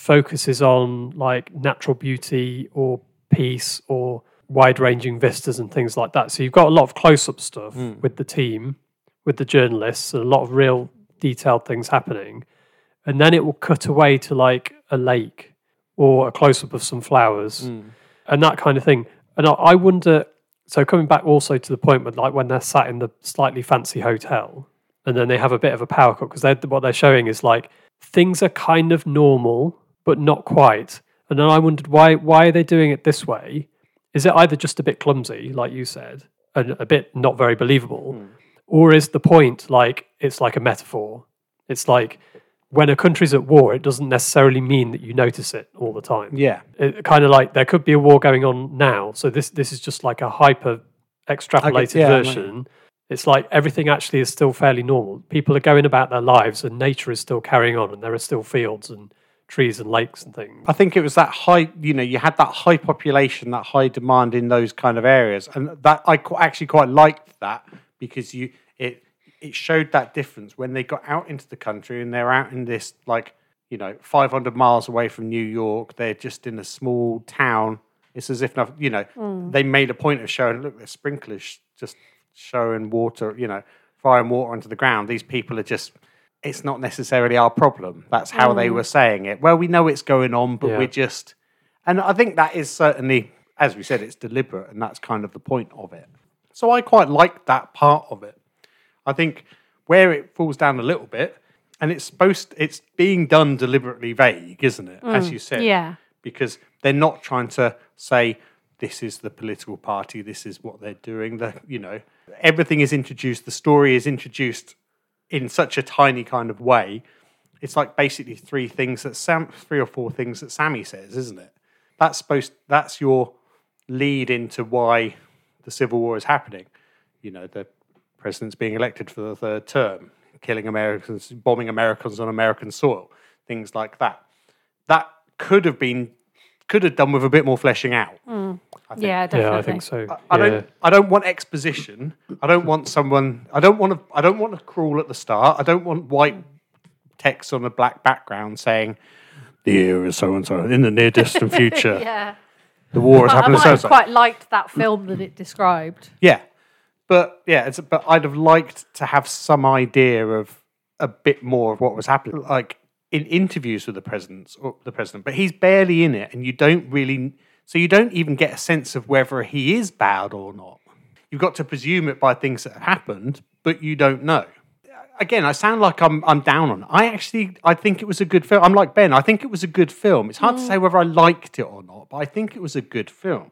focuses on like natural beauty or peace or wide-ranging vistas and things like that. So you've got a lot of close-up stuff mm. with the team, with the journalists, and a lot of real detailed things happening. And then it will cut away to like a lake or a close-up of some flowers mm. and that kind of thing. And I, I wonder, so coming back also to the point with like when they're sat in the slightly fancy hotel and then they have a bit of a power cut, because what they're showing is like things are kind of normal, but not quite. And then I wondered, why why are they doing it this way? Is it either just a bit clumsy, like you said, and a bit not very believable, mm. or is the point like it's like a metaphor? It's like when a country's at war, it doesn't necessarily mean that you notice it all the time. Yeah. It, kind of like there could be a war going on now, so this this is just like a hyper extrapolated guess, yeah, version. Like, it's like everything actually is still fairly normal. People are going about their lives and nature is still carrying on and there are still fields and trees and lakes and things. I think it was that high, you know, you had that high population, that high demand in those kind of areas. And that I qu- actually quite liked that because you it it showed that difference when they got out into the country and they're out in this, like, you know, five hundred miles away from New York. They're just in a small town. It's as if, you know, mm. they made a point of showing, look, there's sprinklers just showing water, you know, firing water onto the ground. These people are just, it's not necessarily our problem. That's how mm. they were saying it. Well, we know it's going on, but yeah. we're just, and I think that is certainly, as we said, it's deliberate, and that's kind of the point of it. So I quite like that part of it. I think where it falls down a little bit, and it's supposed, it's being done deliberately vague, isn't it? Mm. As you said. Yeah. Because they're not trying to say, this is the political party, this is what they're doing. The, you know, everything is introduced, the story is introduced in such a tiny kind of way. It's like basically three things that Sam, three or four things that Sammy says, isn't it? That's supposed, that's your lead into why the Civil War is happening. You know, the president's being elected for the third term, killing Americans, bombing Americans on American soil, things like that. That could have been, could have done with a bit more fleshing out. Mm. I think. Yeah, definitely. Yeah, I think so. I, I yeah. don't. I don't want exposition. I don't want someone. I don't want to. I don't want to crawl at the start. I don't want white text on a black background saying, "The year is so and so in the near distant future." Yeah. The war is I, happening. I might so have quite liked that film that it described. Yeah, but yeah, it's, but I'd have liked to have some idea of a bit more of what was happening, like in interviews with the president or the president. But he's barely in it, and you don't really. So you don't even get a sense of whether he is bad or not. You've got to presume it by things that have happened, but you don't know. Again, I sound like I'm I'm down on it. I actually, I think it was a good film. I'm like Ben, I think it was a good film. It's hard mm. to say whether I liked it or not, but I think it was a good film.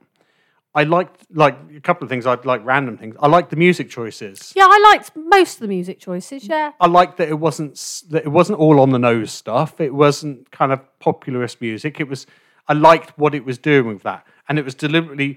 I liked, like, a couple of things. I'd like random things. I liked the music choices. Yeah, I liked most of the music choices, yeah. I liked that it wasn't that it wasn't all on the nose stuff. It wasn't kind of popularist music. It was... I liked what it was doing with that. And it was deliberately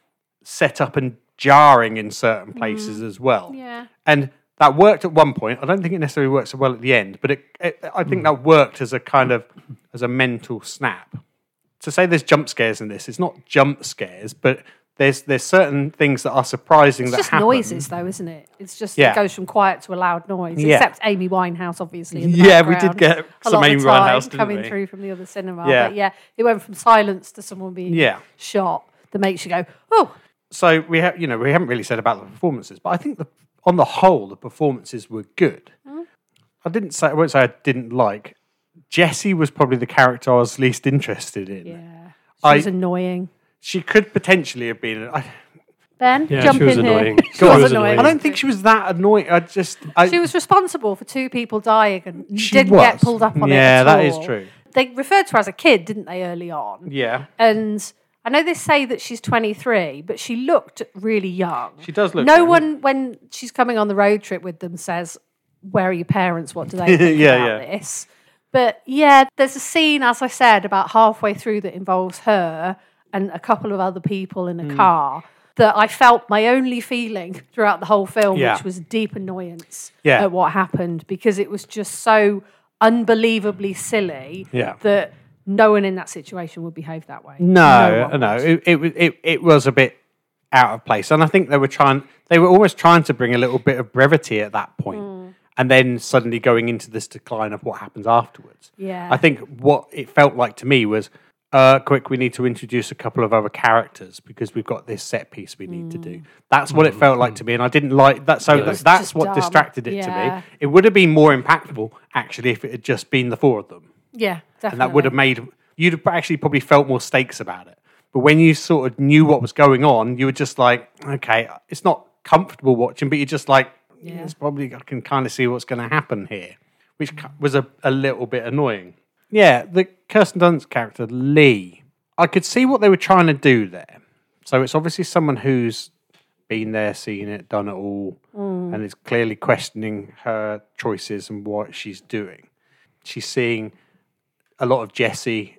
set up and jarring in certain places mm. as well. Yeah. And that worked at one point. I don't think it necessarily worked so well at the end, but it, it, I think mm. that worked as a kind of, as a mental snap. To say there's jump scares in this, it's not jump scares, but there's there's certain things that are surprising it's that just happen. Noises, though, isn't it? It's just, yeah. it goes from quiet to a loud noise, yeah. except Amy Winehouse, obviously, in the Yeah, we background. did get a some lot Amy of the time, Winehouse, didn't coming we? through from the other cinema. Yeah. But yeah, it went from silence to someone being yeah. shot that makes you go, oh. So we have, you know, we haven't really said about the performances, but I think the, on the whole, the performances were good. Mm. I didn't say, I won't say I didn't like. Jessie was probably the character I was least interested in. Yeah, she I, was annoying. She could potentially have been. I, Ben, yeah, jump she was in annoying. here. She was annoying. I don't think she was that annoying. I just. I, she was responsible for two people dying and she didn't was. get pulled up on yeah, it at all. that is true. They referred to her as a kid, didn't they, early on? Yeah. And I know they say that she's twenty-three, but she looked really young. She does look No young. one, when she's coming on the road trip with them, says, where are your parents? What do they think yeah, about yeah. this? But yeah, there's a scene, as I said, about halfway through that involves her and a couple of other people in a mm. car that I felt my only feeling throughout the whole film, yeah. which was deep annoyance yeah. at what happened, because it was just so unbelievably silly yeah. that no one in that situation would behave that way. No, no, no, it, it it it was a bit out of place, and I think they were trying. They were almost trying to bring a little bit of brevity at that point, mm. and then suddenly going into this decline of what happens afterwards. Yeah. I think what it felt like to me was, uh, quick, we need to introduce a couple of other characters because we've got this set piece we need mm. to do. That's what it felt like to me, and I didn't like that. So that's, that's what dumb. distracted it yeah. to me. It would have been more impactful, actually, if it had just been the four of them. Yeah, definitely. And that would have made, you'd have actually probably felt more stakes about it. But when you sort of knew what was going on, you were just like, okay, it's not comfortable watching, but you're just like, yeah. it's probably, I can kind of see what's going to happen here, which was a, a little bit annoying. Yeah, the Kirsten Dunst character, Lee, I could see what they were trying to do there. So it's obviously someone who's been there, seen it, done it all, mm. and is clearly questioning her choices and what she's doing. She's seeing a lot of Jessie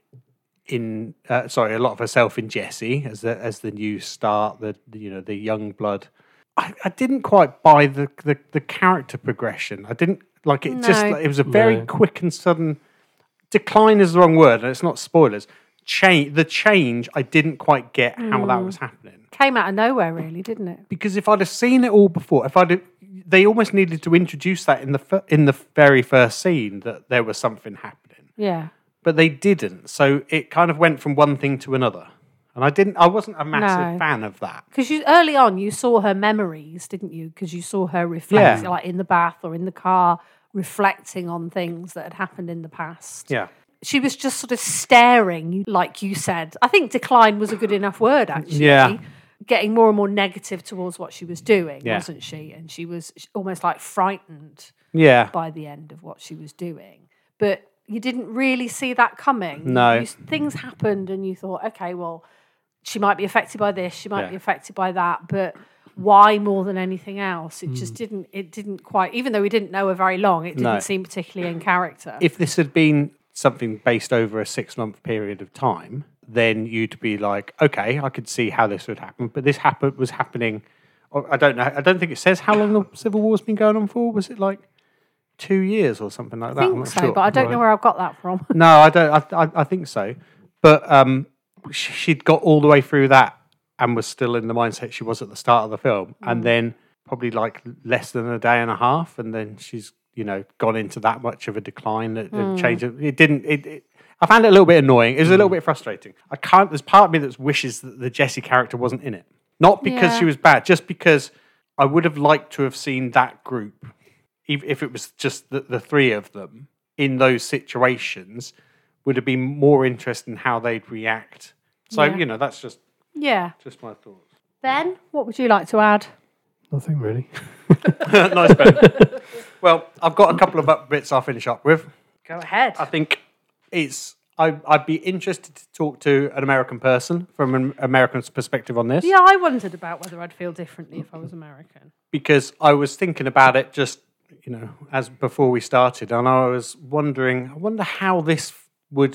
in, uh, sorry, a lot of herself in Jessie as the as the new start, the you know the young blood. I, I didn't quite buy the, the the character progression. I didn't like it. No. Just it was a very no. quick and sudden. Decline is the wrong word, and it's not spoilers. Change the change. I didn't quite get how mm. that was happening. Came out of nowhere, really, didn't it? Because if I'd have seen it all before, if I'd, have, they almost needed to introduce that in the in the very first scene that there was something happening. Yeah, but they didn't. So it kind of went from one thing to another, and I didn't. I wasn't a massive no. fan of that. Because you early on, you saw her memories, didn't you? Because you saw her reflect, yeah. like in the bath or in the car. Reflecting on things that had happened in the past. Yeah. She was just sort of staring, like you said. I think decline was a good enough word, actually. Yeah. Getting more and more negative towards what she was doing, yeah. wasn't she? And she was almost like frightened yeah. by the end of what she was doing. But you didn't really see that coming. No. You, things happened and you thought, okay, well, she might be affected by this, she might yeah. be affected by that, but why more than anything else? It mm. just didn't, it didn't quite, even though we didn't know her very long, it didn't no. seem particularly in character. If this had been something based over a six-month period of time, then you'd be like, okay, I could see how this would happen. But this happened was happening, I don't know, I don't think it says how long the Civil War's been going on for. Was it like two years or something like that? I think I'm not so, sure. but I don't right. know where I've got that from. No, I don't, I, I, I think so. But um, she'd got all the way through that and was still in the mindset she was at the start of the film. Mm. And then probably like less than a day and a half, and then she's, you know, gone into that much of a decline that mm. changed it. It didn't, it, it, I found it a little bit annoying. It was mm. a little bit frustrating. I can't, there's part of me that wishes that the Jessie character wasn't in it. Not because yeah. she was bad, just because I would have liked to have seen that group, if it was just the, the three of them, in those situations, would have been more interested in how they'd react. So, yeah. you know, that's just... Yeah. Just my thoughts. Ben, what would you like to add? Nothing really. Nice, Ben. Well, I've got a couple of up bits I'll finish up with. Go ahead. I think it's... I, I'd be interested to talk to an American person from an American's perspective on this. Yeah, I wondered about whether I'd feel differently if I was American. Because I was thinking about it just, you know, as before we started, and I was wondering, I wonder how this would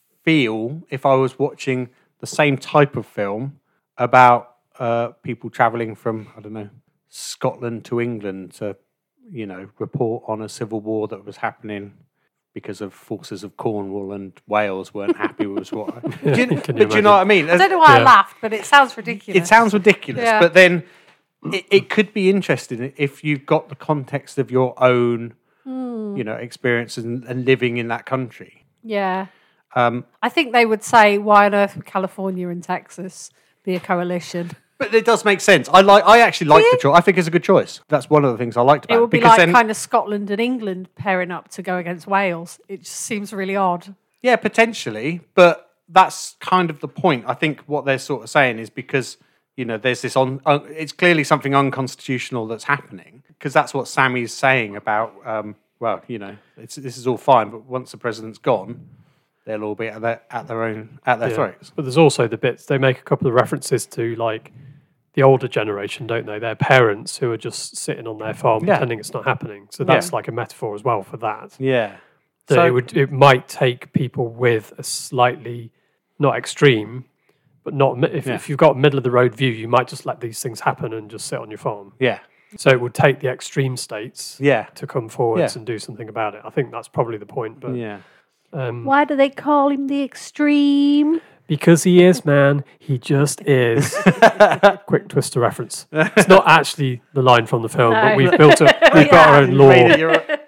feel if I was watching the same type of film about uh, people travelling from, I don't know, Scotland to England to, you know, report on a civil war that was happening because of forces of Cornwall and Wales weren't happy with what... I, do you, but do you know what I mean? I don't know why yeah. I laughed, but it sounds ridiculous. It sounds ridiculous, yeah. but then it, it could be interesting if you've got the context of your own, mm. you know, experience and, and living in that country. Yeah. Um, I think they would say, why on earth would California and Texas be a coalition? But it does make sense. I like. I actually like the choice. I think it's a good choice. That's one of the things I liked about it. It would be because like then, kind of Scotland and England pairing up to go against Wales. It just seems really odd. Yeah, potentially. But that's kind of the point. I think what they're sort of saying is because, you know, there's this on. Uh, it's clearly something unconstitutional that's happening, because that's what Sammy's saying about. Um, well, you know, it's, this is all fine, but once the president's gone, they'll all be at their at their own at their yeah. throats. But there's also the bits they make a couple of references to, like the older generation, don't they? Their parents who are just sitting on their farm yeah. pretending it's not happening. So that's yeah. like a metaphor as well for that. Yeah. That so it would it might take people with a slightly not extreme, but not if yeah. if you've got a middle of the road view, you might just let these things happen and just sit on your farm. Yeah. So it would take the extreme states yeah. to come forwards yeah. and do something about it. I think that's probably the point. But yeah. Um, Why do they call him the extreme? Because he is, man. He just is. Quick Twister reference. It's not actually the line from the film, No. but we've built a, we've Yeah. got our own lore. Made it your,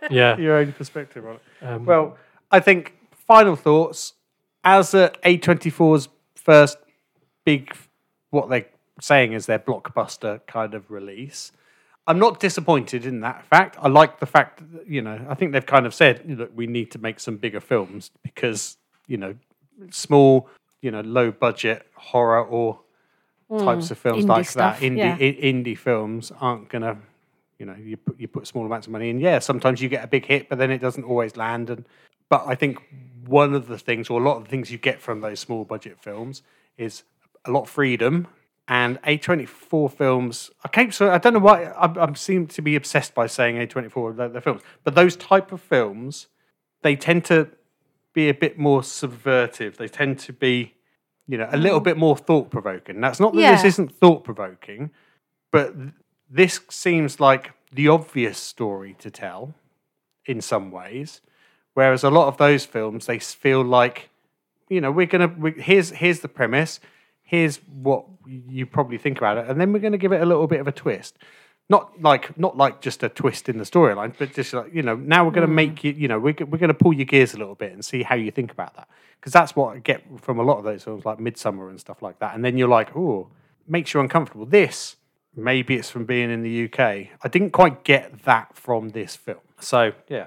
Yeah. your own perspective on it. Um, Well, I think final thoughts as a A twenty-four's first big, what they're saying is their blockbuster kind of release. I'm not disappointed in that fact. I like the fact that, you know, I think they've kind of said, look, we need to make some bigger films because, you know, small, you know, low budget horror or types of films indie like stuff, that, indie yeah. i- indie films aren't gonna, you know, you put you put small amounts of money in. Yeah, sometimes you get a big hit, but then it doesn't always land. And but I think one of the things, or a lot of the things you get from those small budget films, is a lot of freedom. And A twenty-four films, I can't, so I don't know why I, I seem to be obsessed by saying A twenty-four their, their films, but those type of films, they tend to be a bit more subversive. They tend to be, you know, a little bit more thought provoking. That's not that Yeah. this isn't thought provoking, but th- this seems like the obvious story to tell in some ways, whereas a lot of those films they s- feel like, you know, we're gonna we, here's here's the premise, here's what you probably think about it, and then we're gonna give it a little bit of a twist. Not like not like just a twist in the storyline, but just like, you know, now we're going to make you, you know, we're, we're going to pull your gears a little bit and see how you think about that. Because that's what I get from a lot of those films like Midsummer and stuff like that. And then you're like, oh, makes you uncomfortable. This, maybe it's from being in the U K. I didn't quite get that from this film. So, yeah.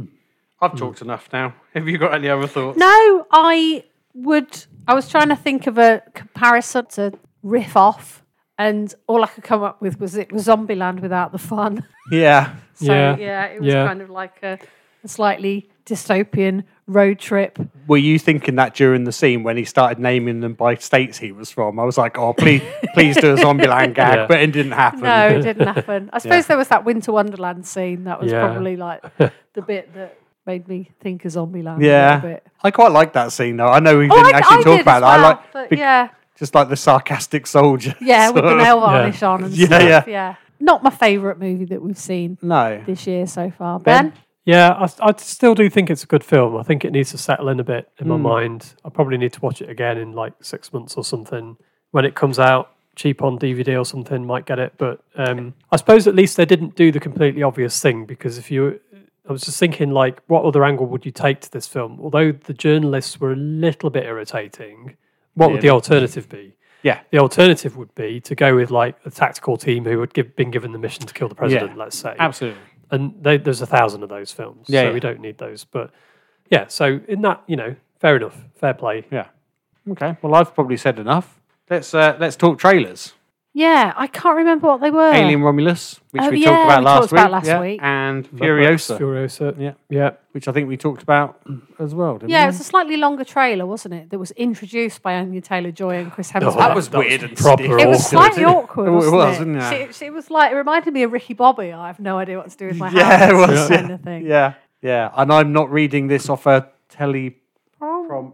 I've talked enough now. Have you got any other thoughts? No, I would. I was trying to think of a comparison to riff off, and all I could come up with was it was Zombieland without the fun. Yeah. So Yeah. yeah, it was Yeah. kind of like a, a slightly dystopian road trip. Were you thinking that during the scene when he started naming them by states he was from? I was like, oh, please, please do a Zombieland gag, Yeah. but it didn't happen. No, it didn't happen. I suppose there was that Winter Wonderland scene that was Yeah. probably like the bit that made me think of Zombieland a Yeah, little bit. I quite like that scene though. I know we Oh, didn't I, actually I talk did about as that. I well, like but big- yeah, just like the sarcastic soldier. yeah, with the sort of- nail varnish on and Yeah, stuff. yeah. Yeah. Not my favourite movie that we've seen No, this year so far. Ben? Ben? Yeah, I, I still do think it's a good film. I think it needs to settle in a bit in my Hmm. mind. I probably need to watch it again in like six months or something. When it comes out cheap on D V D or something, might get it. But um, I suppose at least they didn't do the completely obvious thing, because if you... I was just thinking, like, what other angle would you take to this film? Although the journalists were a little bit irritating, what would the Really? alternative be? yeah, The alternative would be to go with, like, a tactical team who had give, been given the mission to kill the president, Yeah. let's say. absolutely. And they, there's a thousand of those films, Yeah, so yeah. we don't need those. But yeah, so in that, you know, fair enough, fair play. Yeah. Okay. Well, I've probably said enough. Let's uh, let's talk trailers. Yeah, I can't remember what they were. Alien Romulus, which Oh, we yeah, talked about we last talked week, about last yeah, week. and Mad Max Furiosa, Furiosa. yeah, Yeah. which I think we talked about as well. Didn't Yeah, it we? was a slightly longer trailer, wasn't it? That was introduced by Anya Taylor-Joy and Chris Hemsworth. that was That was weird and proper stiff. It was awkward, slightly wasn't it? awkward, Oh, it wasn't was, it? wasn't it? She, she was like, it reminded me of Ricky Bobby. I have no idea what to do with my hands. Yeah, it was. kind Yeah. of thing. yeah, yeah. And I'm not reading this off a teleprompter. Oh,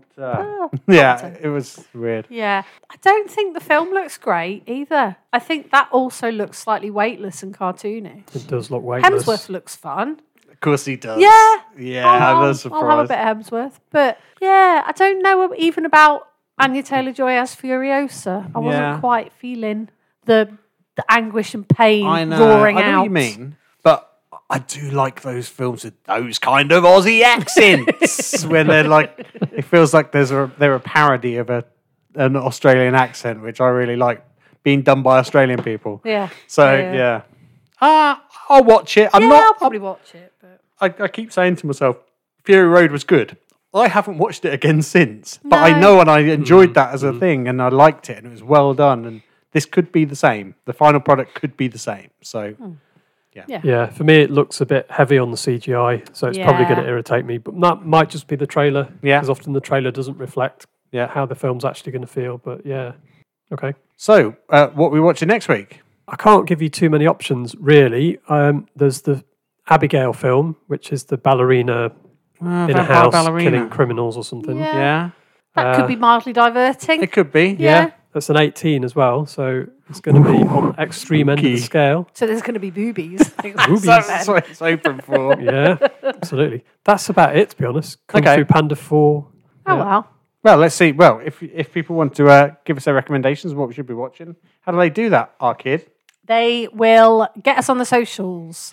Yeah, it was weird. yeah. I don't think the film looks great either. I think that also looks slightly weightless and cartoonish. It does look weightless. Hemsworth looks fun. Of course he does. Yeah. Yeah, I'll, I was I'll, I'll have a surprised. bit of Hemsworth. But yeah, I don't know even about Anya Taylor-Joy as Furiosa. I wasn't Yeah. quite feeling the the anguish and pain I know. roaring I know out. what you mean, but I do like those films with those kind of Aussie accents when they're like, it feels like there's a they're a parody of a an Australian accent, which I really like, being done by Australian people. Yeah. So Yeah. yeah, ah, I'll watch it. I'm yeah, not. I'll probably watch it. But I, I keep saying to myself, Fury Road was good. I haven't watched it again since, but I No. know and I enjoyed that as a thing, and I liked it, and it was well done. And this could be the same. The final product could be the same. So yeah. Yeah, for me it looks a bit heavy on the C G I, so it's probably going Yeah. to irritate me. But that might just be the trailer, Yeah. because often the trailer doesn't reflect yeah. how the film's actually going to feel. But yeah, okay. So uh, what are we watching next week? I can't give you too many options, really. Um, there's the Abigail film, which is the ballerina in a Vampire house ballerina. killing criminals or something. Yeah. Yeah, That Uh, could be mildly diverting. it could be. Yeah. That's an eighteen as well, so it's going to be on the extreme end of the Spooky. scale. So there's going to be boobies. Boobies. That's what it's open for. Yeah, absolutely. That's about it, to be honest. Kung Okay. Fu Panda four. Oh, Yeah. well. Well, let's see. Well, if if people want to uh, give us their recommendations of what we should be watching, how do they do that, our kid? They will get us on the socials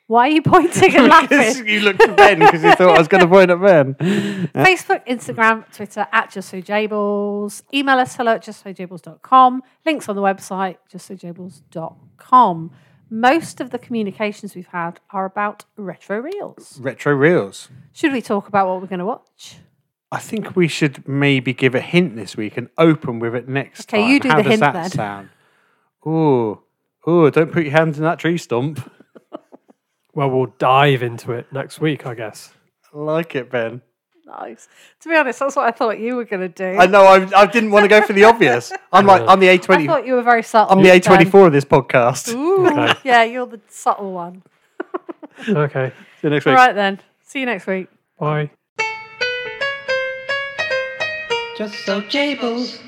Why are you pointing and Because laughing? you looked at Ben because you thought I was going to point at Ben. Facebook, Instagram, Twitter at Just So Jables. Email us hello at just so jables dot com. Links on the website just so jables dot com. Most of the communications we've had are about retro reels. Retro reels. Should we talk about what we're going to watch? I think we should maybe give a hint this week and open with it next Okay, time. you do How the does hint that then. sound? Ooh, ooh! Don't put your hands in that tree stump. Well, we'll dive into it next week, I guess. I like it, Ben. Nice. To be honest, that's what I thought you were going to do. I know. I, I didn't want to go for the obvious. I'm like I'm the A I twenty. thought you were very subtle. I'm the A Ben. twenty-four of this podcast. See Ooh, Okay. yeah, you're the subtle one. Okay. you next All week. right then. See you next week. Bye. Just so Jables.